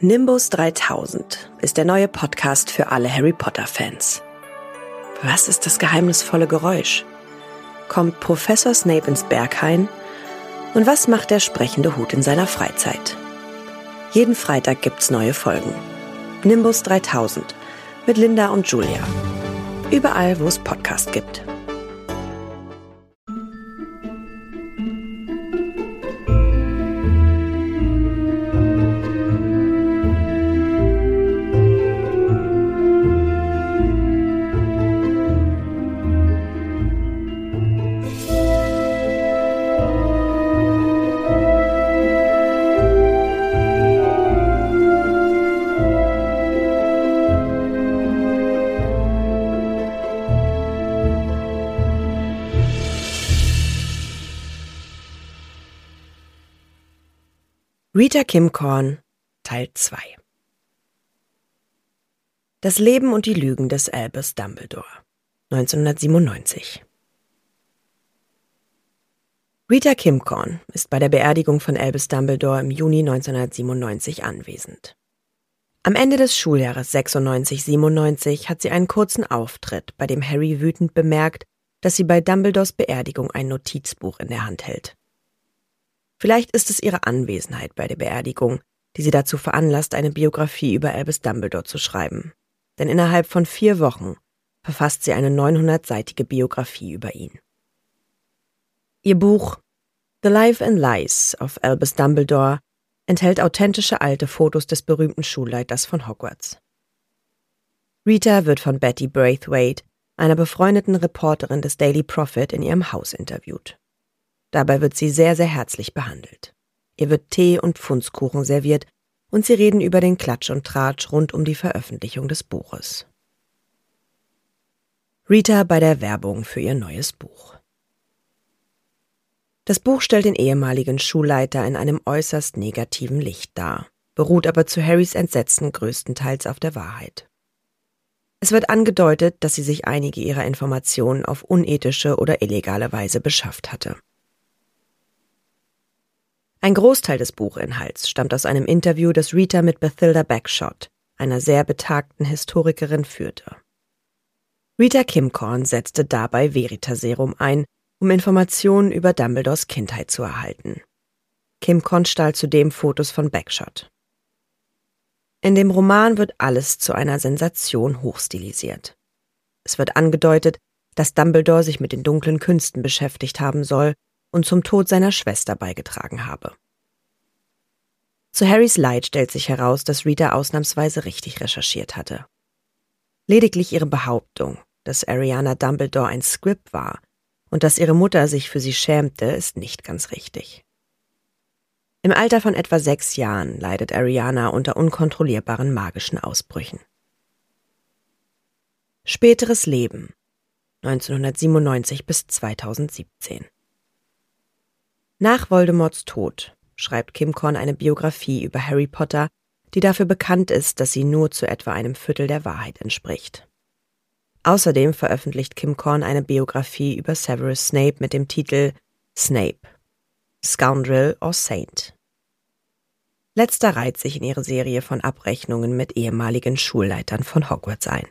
Nimbus 3000 ist der neue Podcast für alle Harry Potter-Fans. Was ist das geheimnisvolle Geräusch? Kommt Professor Snape ins Berghain? Und was macht der sprechende Hut in seiner Freizeit? Jeden Freitag gibt's neue Folgen. Nimbus 3000 mit Linda und Julia. Überall, wo es Podcast gibt. Rita Kimcorn, Teil 2. Das Leben und die Lügen des Albus Dumbledore, 1997. Rita Kimcorn ist bei der Beerdigung von Albus Dumbledore im Juni 1997 anwesend. Am Ende des Schuljahres 96/97 hat sie einen kurzen Auftritt, bei dem Harry wütend bemerkt, dass sie bei Dumbledores Beerdigung ein Notizbuch in der Hand hält. Vielleicht ist es ihre Anwesenheit bei der Beerdigung, die sie dazu veranlasst, eine Biografie über Albus Dumbledore zu schreiben. Denn innerhalb von 4 Wochen verfasst sie eine 900-seitige Biografie über ihn. Ihr Buch The Life and Lies of Albus Dumbledore enthält authentische alte Fotos des berühmten Schulleiters von Hogwarts. Rita wird von Betty Braithwaite, einer befreundeten Reporterin des Daily Prophet, in ihrem Haus interviewt. Dabei wird sie sehr, sehr herzlich behandelt. Ihr wird Tee und Pfundskuchen serviert und sie reden über den Klatsch und Tratsch rund um die Veröffentlichung des Buches. Rita bei der Werbung für ihr neues Buch. Das Buch stellt den ehemaligen Schulleiter in einem äußerst negativen Licht dar, beruht aber zu Harrys Entsetzen größtenteils auf der Wahrheit. Es wird angedeutet, dass sie sich einige ihrer Informationen auf unethische oder illegale Weise beschafft hatte. Ein Großteil des Buchinhalts stammt aus einem Interview, das Rita mit Bathilda Bagshot, einer sehr betagten Historikerin, führte. Rita Kimcorn setzte dabei Veritaserum ein, um Informationen über Dumbledores Kindheit zu erhalten. Kimcorn stahl zudem Fotos von Bagshot. In dem Roman wird alles zu einer Sensation hochstilisiert. Es wird angedeutet, dass Dumbledore sich mit den dunklen Künsten beschäftigt haben soll und zum Tod seiner Schwester beigetragen habe. Zu Harrys Leid stellt sich heraus, dass Rita ausnahmsweise richtig recherchiert hatte. Lediglich ihre Behauptung, dass Ariana Dumbledore ein Squib war und dass ihre Mutter sich für sie schämte, ist nicht ganz richtig. Im Alter von etwa 6 Jahren leidet Ariana unter unkontrollierbaren magischen Ausbrüchen. Späteres Leben, 1997 bis 2017. Nach Voldemorts Tod schreibt Kimcorn eine Biografie über Harry Potter, die dafür bekannt ist, dass sie nur zu etwa einem Viertel der Wahrheit entspricht. Außerdem veröffentlicht Kimcorn eine Biografie über Severus Snape mit dem Titel Snape, Scoundrel or Saint. Letzter reiht sich in ihre Serie von Abrechnungen mit ehemaligen Schulleitern von Hogwarts ein.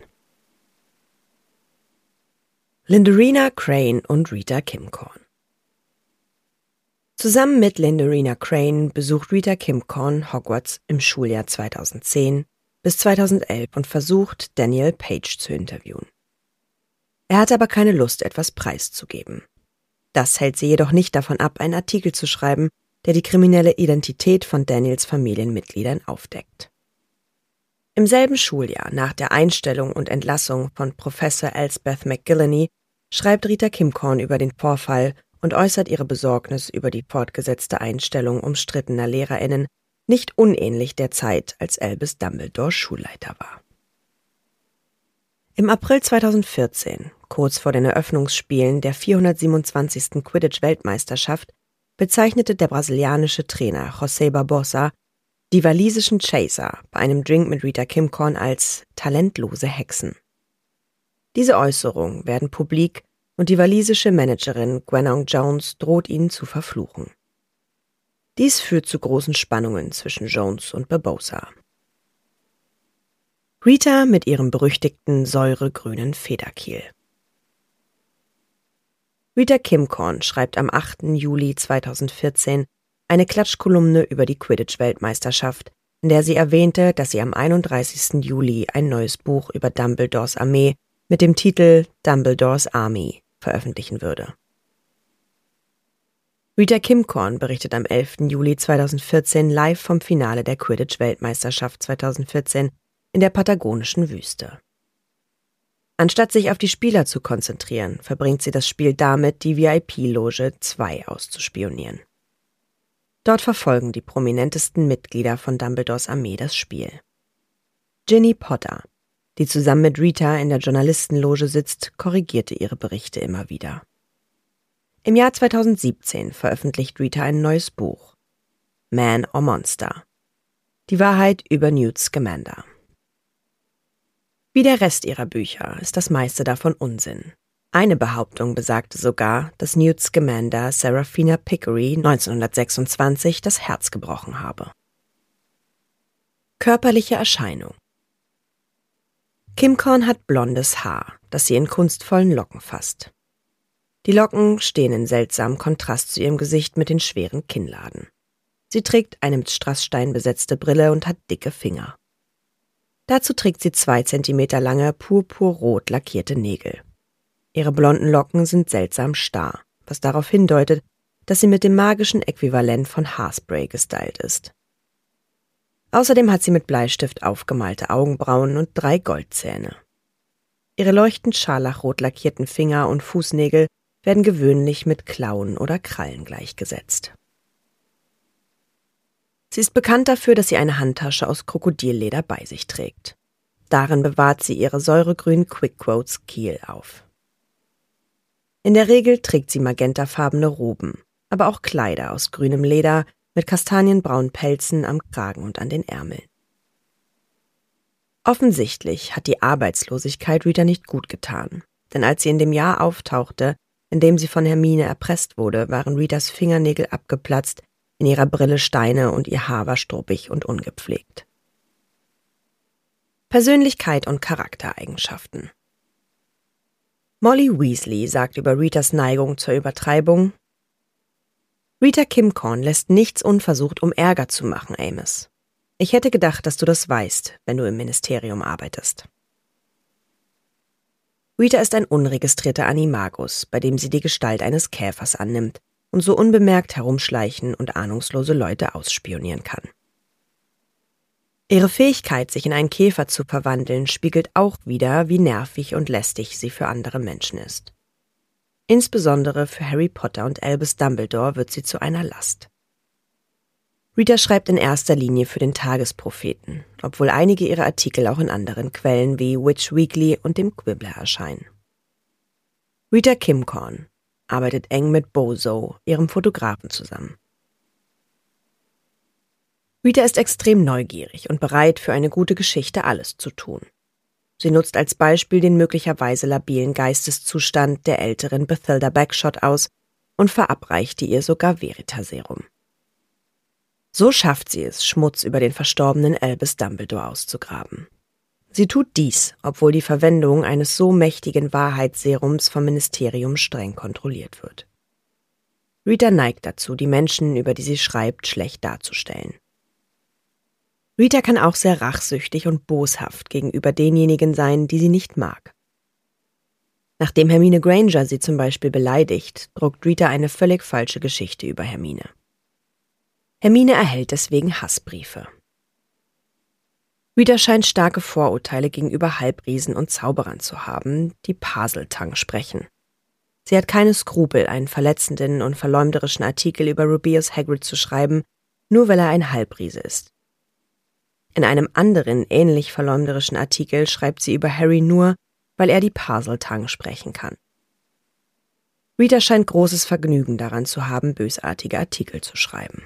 Lindorina Crane und Rita Kimcorn. Zusammen mit Lindorina Crane besucht Rita Kimcorn Hogwarts im Schuljahr 2010 bis 2011 und versucht, Daniel Page zu interviewen. Er hat aber keine Lust, etwas preiszugeben. Das hält sie jedoch nicht davon ab, einen Artikel zu schreiben, der die kriminelle Identität von Daniels Familienmitgliedern aufdeckt. Im selben Schuljahr, nach der Einstellung und Entlassung von Professor Elspeth McGillany, schreibt Rita Kimcorn über den Vorfall und äußert ihre Besorgnis über die fortgesetzte Einstellung umstrittener LehrerInnen, nicht unähnlich der Zeit, als Albus Dumbledore Schulleiter war. Im April 2014, kurz vor den Eröffnungsspielen der 427. Quidditch-Weltmeisterschaft, bezeichnete der brasilianische Trainer José Barbosa die walisischen Chaser bei einem Drink mit Rita Kimcorn als talentlose Hexen. Diese Äußerungen werden publik und die walisische Managerin Gwenong Jones droht ihnen zu verfluchen. Dies führt zu großen Spannungen zwischen Jones und Barbosa. Rita mit ihrem berüchtigten säuregrünen Federkiel. Rita Kimcorn schreibt am 8. Juli 2014 eine Klatschkolumne über die Quidditch-Weltmeisterschaft, in der sie erwähnte, dass sie am 31. Juli ein neues Buch über Dumbledores Armee mit dem Titel Dumbledores Army veröffentlichen würde. Rita Kimcorn berichtet am 11. Juli 2014 live vom Finale der Quidditch-Weltmeisterschaft 2014 in der patagonischen Wüste. Anstatt sich auf die Spieler zu konzentrieren, verbringt sie das Spiel damit, die VIP-Loge 2 auszuspionieren. Dort verfolgen die prominentesten Mitglieder von Dumbledores Armee das Spiel. Ginny Potter, die zusammen mit Rita in der Journalistenloge sitzt, korrigierte ihre Berichte immer wieder. Im Jahr 2017 veröffentlicht Rita ein neues Buch, Man or Monster. Die Wahrheit über Newt Scamander. Wie der Rest ihrer Bücher ist das meiste davon Unsinn. Eine Behauptung besagte sogar, dass Newt Scamander Seraphina Picquery 1926 das Herz gebrochen habe. Körperliche Erscheinung. Kimcorn hat blondes Haar, das sie in kunstvollen Locken fasst. Die Locken stehen in seltsamem Kontrast zu ihrem Gesicht mit den schweren Kinnladen. Sie trägt eine mit Strassstein besetzte Brille und hat dicke Finger. Dazu trägt sie 2 Zentimeter lange, purpurrot lackierte Nägel. Ihre blonden Locken sind seltsam starr, was darauf hindeutet, dass sie mit dem magischen Äquivalent von Haarspray gestylt ist. Außerdem hat sie mit Bleistift aufgemalte Augenbrauen und 3 Goldzähne. Ihre leuchtend scharlachrot lackierten Finger und Fußnägel werden gewöhnlich mit Klauen oder Krallen gleichgesetzt. Sie ist bekannt dafür, dass sie eine Handtasche aus Krokodilleder bei sich trägt. Darin bewahrt sie ihre säuregrünen Quick-Quotes Kiel auf. In der Regel trägt sie magentafarbene Roben, aber auch Kleider aus grünem Leder mit kastanienbraunen Pelzen am Kragen und an den Ärmeln. Offensichtlich hat die Arbeitslosigkeit Rita nicht gut getan, denn als sie in dem Jahr auftauchte, in dem sie von Hermine erpresst wurde, waren Ritas Fingernägel abgeplatzt, in ihrer Brille Steine und ihr Haar war struppig und ungepflegt. Persönlichkeit und Charaktereigenschaften. Molly Weasley sagt über Ritas Neigung zur Übertreibung: Rita Kimcorn lässt nichts unversucht, um Ärger zu machen, Amos. Ich hätte gedacht, dass du das weißt, wenn du im Ministerium arbeitest. Rita ist ein unregistrierter Animagus, bei dem sie die Gestalt eines Käfers annimmt und so unbemerkt herumschleichen und ahnungslose Leute ausspionieren kann. Ihre Fähigkeit, sich in einen Käfer zu verwandeln, spiegelt auch wider, wie nervig und lästig sie für andere Menschen ist. Insbesondere für Harry Potter und Albus Dumbledore wird sie zu einer Last. Rita schreibt in erster Linie für den Tagespropheten, obwohl einige ihrer Artikel auch in anderen Quellen wie Witch Weekly und dem Quibbler erscheinen. Rita Kimcorn arbeitet eng mit Bozo, ihrem Fotografen, zusammen. Rita ist extrem neugierig und bereit, für eine gute Geschichte alles zu tun. Sie nutzt als Beispiel den möglicherweise labilen Geisteszustand der älteren Bathilda Bagshot aus und verabreichte ihr sogar Veritaserum. So schafft sie es, Schmutz über den verstorbenen Albus Dumbledore auszugraben. Sie tut dies, obwohl die Verwendung eines so mächtigen Wahrheitsserums vom Ministerium streng kontrolliert wird. Rita neigt dazu, die Menschen, über die sie schreibt, schlecht darzustellen. Rita kann auch sehr rachsüchtig und boshaft gegenüber denjenigen sein, die sie nicht mag. Nachdem Hermine Granger sie zum Beispiel beleidigt, druckt Rita eine völlig falsche Geschichte über Hermine. Hermine erhält deswegen Hassbriefe. Rita scheint starke Vorurteile gegenüber Halbriesen und Zauberern zu haben, die Parseltang sprechen. Sie hat keine Skrupel, einen verletzenden und verleumderischen Artikel über Rubeus Hagrid zu schreiben, nur weil er ein Halbriese ist. In einem anderen, ähnlich verleumderischen Artikel schreibt sie über Harry nur, weil er die Parseltang sprechen kann. Rita scheint großes Vergnügen daran zu haben, bösartige Artikel zu schreiben.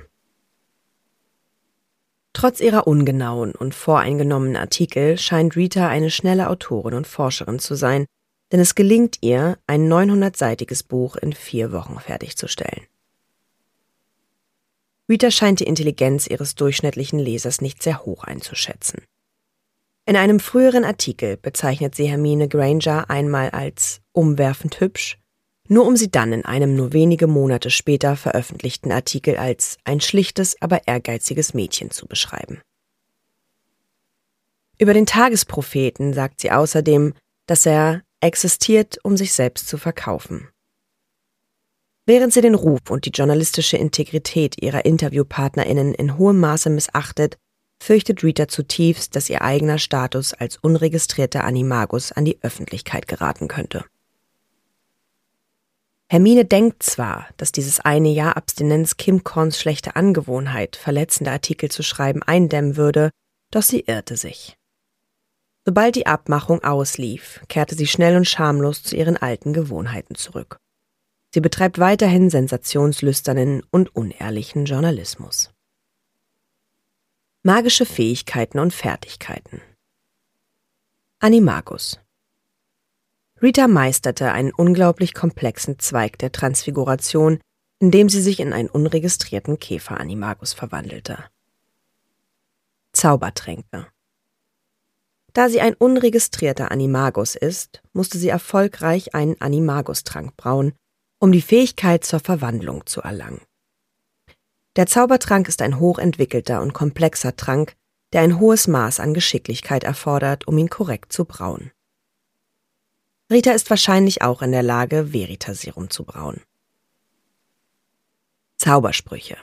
Trotz ihrer ungenauen und voreingenommenen Artikel scheint Rita eine schnelle Autorin und Forscherin zu sein, denn es gelingt ihr, ein 900-seitiges Buch in 4 Wochen fertigzustellen. Rita scheint die Intelligenz ihres durchschnittlichen Lesers nicht sehr hoch einzuschätzen. In einem früheren Artikel bezeichnet sie Hermine Granger einmal als umwerfend hübsch, nur um sie dann in einem nur wenige Monate später veröffentlichten Artikel als ein schlichtes, aber ehrgeiziges Mädchen zu beschreiben. Über den Tagespropheten sagt sie außerdem, dass er existiert, um sich selbst zu verkaufen. Während sie den Ruf und die journalistische Integrität ihrer InterviewpartnerInnen in hohem Maße missachtet, fürchtet Rita zutiefst, dass ihr eigener Status als unregistrierter Animagus an die Öffentlichkeit geraten könnte. Hermine denkt zwar, dass dieses eine Jahr Abstinenz Kim Corns schlechte Angewohnheit, verletzende Artikel zu schreiben, eindämmen würde, doch sie irrte sich. Sobald die Abmachung auslief, kehrte sie schnell und schamlos zu ihren alten Gewohnheiten zurück. Sie betreibt weiterhin sensationslüsternen und unehrlichen Journalismus. Magische Fähigkeiten und Fertigkeiten. Animagus. Rita meisterte einen unglaublich komplexen Zweig der Transfiguration, indem sie sich in einen unregistrierten Käfer-Animagus verwandelte. Zaubertränke. Da sie ein unregistrierter Animagus ist, musste sie erfolgreich einen Animagus-Trank brauen, um die Fähigkeit zur Verwandlung zu erlangen. Der Zaubertrank ist ein hochentwickelter und komplexer Trank, der ein hohes Maß an Geschicklichkeit erfordert, um ihn korrekt zu brauen. Rita ist wahrscheinlich auch in der Lage, Veritaserum zu brauen. Zaubersprüche.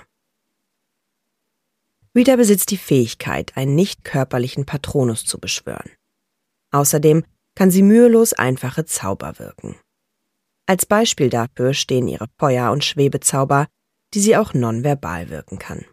Rita besitzt die Fähigkeit, einen nicht körperlichen Patronus zu beschwören. Außerdem kann sie mühelos einfache Zauber wirken. Als Beispiel dafür stehen ihre Feuer- und Schwebezauber, die sie auch nonverbal wirken kann.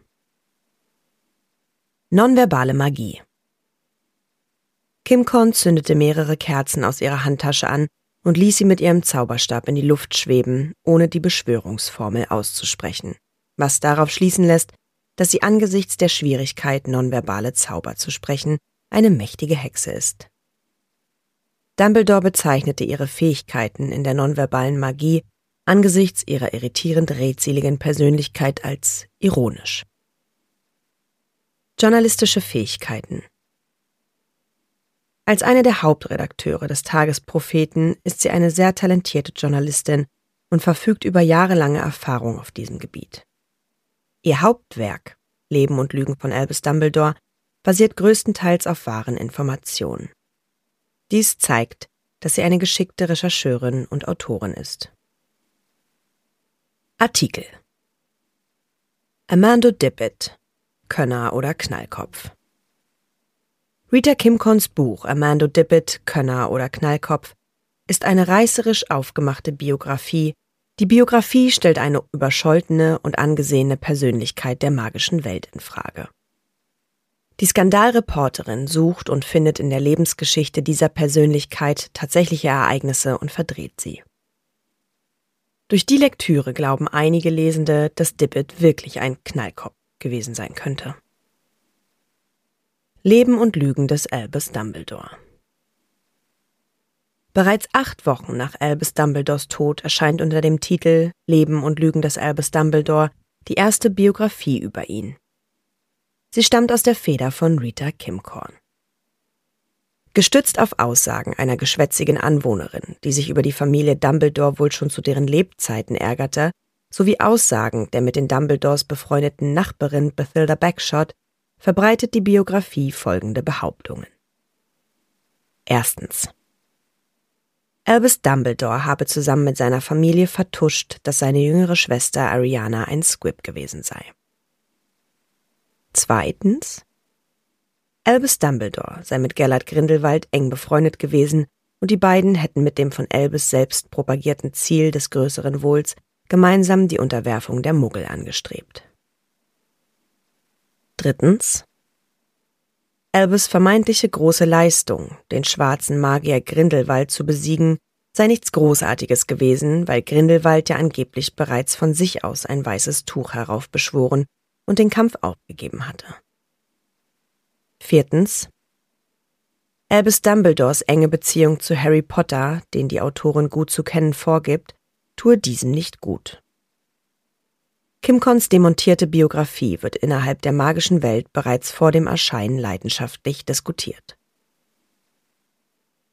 Nonverbale Magie. Kim Corn zündete mehrere Kerzen aus ihrer Handtasche an und ließ sie mit ihrem Zauberstab in die Luft schweben, ohne die Beschwörungsformel auszusprechen, was darauf schließen lässt, dass sie angesichts der Schwierigkeit, nonverbale Zauber zu sprechen, eine mächtige Hexe ist. Dumbledore bezeichnete ihre Fähigkeiten in der nonverbalen Magie angesichts ihrer irritierend redseligen Persönlichkeit als ironisch. Journalistische Fähigkeiten. Als eine der Hauptredakteure des Tagespropheten ist sie eine sehr talentierte Journalistin und verfügt über jahrelange Erfahrung auf diesem Gebiet. Ihr Hauptwerk, Leben und Lügen von Albus Dumbledore, basiert größtenteils auf wahren Informationen. Dies zeigt, dass sie eine geschickte Rechercheurin und Autorin ist. Artikel. Amando Dippet, Könner oder Knallkopf. Rita Kimcorns Buch Amando Dippet, Könner oder Knallkopf ist eine reißerisch aufgemachte Biografie. Die Biografie stellt eine überscholtene und angesehene Persönlichkeit der magischen Welt in Frage. Die Skandalreporterin sucht und findet in der Lebensgeschichte dieser Persönlichkeit tatsächliche Ereignisse und verdreht sie. Durch die Lektüre glauben einige Lesende, dass Dippet wirklich ein Knallkopf gewesen sein könnte. Leben und Lügen des Albus Dumbledore. Bereits 8 Wochen nach Albus Dumbledores Tod erscheint unter dem Titel Leben und Lügen des Albus Dumbledore die erste Biografie über ihn. Sie stammt aus der Feder von Rita Kimcorn. Gestützt auf Aussagen einer geschwätzigen Anwohnerin, die sich über die Familie Dumbledore wohl schon zu deren Lebzeiten ärgerte, sowie Aussagen der mit den Dumbledores befreundeten Nachbarin Bathilda Bagshot, verbreitet die Biografie folgende Behauptungen. Erstens. Albus Dumbledore habe zusammen mit seiner Familie vertuscht, dass seine jüngere Schwester Ariana ein Squib gewesen sei. Zweitens. Albus Dumbledore sei mit Gellert Grindelwald eng befreundet gewesen und die beiden hätten mit dem von Albus selbst propagierten Ziel des größeren Wohls gemeinsam die Unterwerfung der Muggel angestrebt. Drittens. Albus' vermeintliche große Leistung, den schwarzen Magier Grindelwald zu besiegen, sei nichts Großartiges gewesen, weil Grindelwald ja angeblich bereits von sich aus ein weißes Tuch heraufbeschworen und den Kampf aufgegeben hatte. Viertens. Albus Dumbledores enge Beziehung zu Harry Potter, den die Autorin gut zu kennen vorgibt, tue diesem nicht gut. Kimcorns demontierte Biografie wird innerhalb der magischen Welt bereits vor dem Erscheinen leidenschaftlich diskutiert.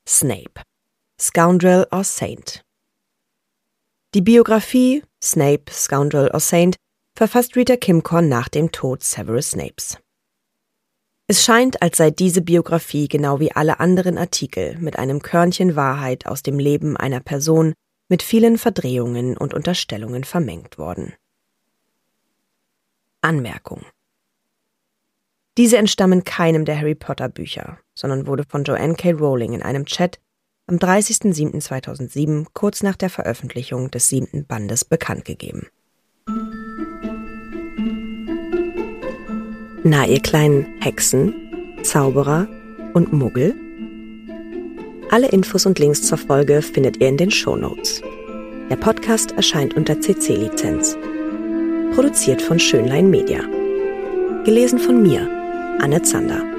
Snape. Scoundrel or Saint. Die Biografie Snape, Scoundrel or Saint verfasst Rita Kimcorn nach dem Tod Severus Snapes. Es scheint, als sei diese Biografie genau wie alle anderen Artikel mit einem Körnchen Wahrheit aus dem Leben einer Person mit vielen Verdrehungen und Unterstellungen vermengt worden. Anmerkung: Diese entstammen keinem der Harry Potter Bücher, sondern wurde von Joanne K. Rowling in einem Chat am 30.07.2007 kurz nach der Veröffentlichung des 7. Bandes bekannt gegeben. Na, ihr kleinen Hexen, Zauberer und Muggel? Alle Infos und Links zur Folge findet ihr in den Shownotes. Der Podcast erscheint unter CC-Lizenz. Produziert von Schönlein Media. Gelesen von mir, Anne Zander.